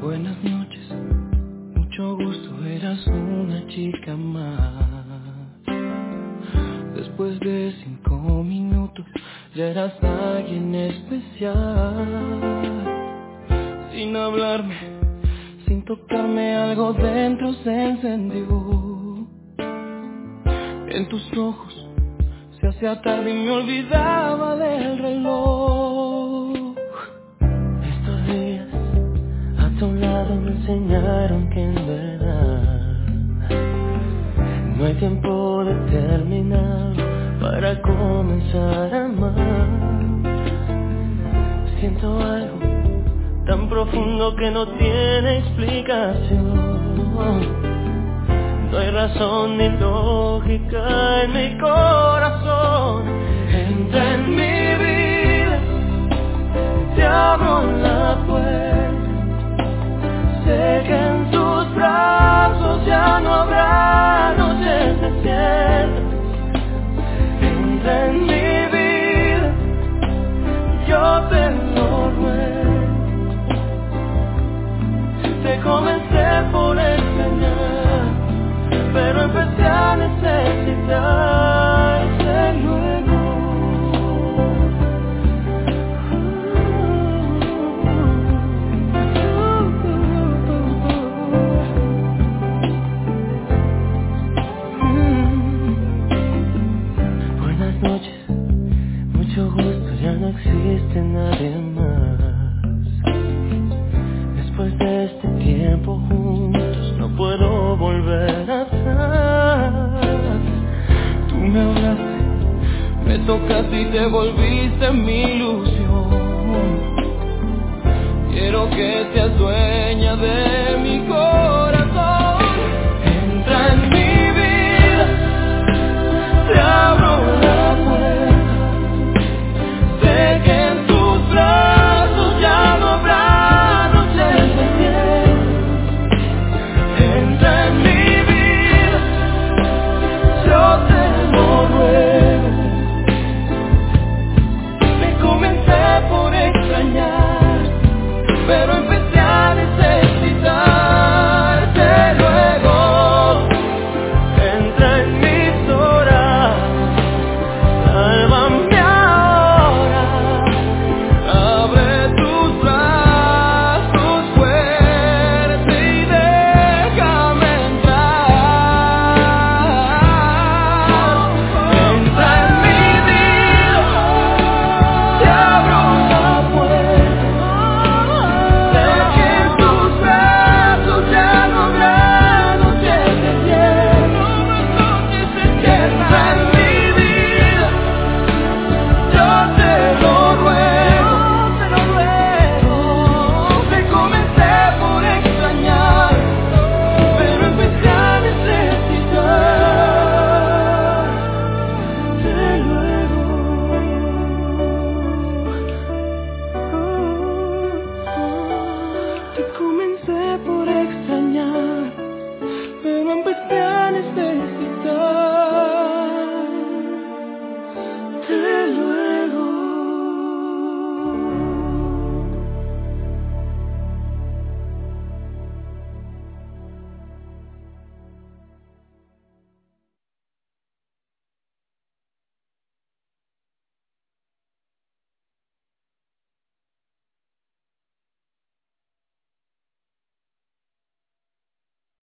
Buenas noches, mucho gusto, eras una chica más. Después de 5 minutos ya eras alguien especial. Sin hablarme, sin tocarme, algo dentro se encendió. En tus ojos se hacía tarde y me olvidaba del reloj. Estos días a tu lado me enseñaron que en verdad no hay tiempo determinado para comenzar a amar. Siento algo tan profundo que no tiene explicación. No hay razón ni lógica en mi corazón. Entra en mi vida, te abro la puerta. Sé que en tus brazos ya no habrá noches desiertas. Entra en mi vida, yo te lo ruego. Te comencé por extrañar, pero empecé a necesitarte luego. Buenas noches, mucho gusto, ya no existe nadie más. Después de este tiempo juntos no puedo volver atrás. Tú me hablaste, me tocaste y te volviste mi ilusión. Quiero que te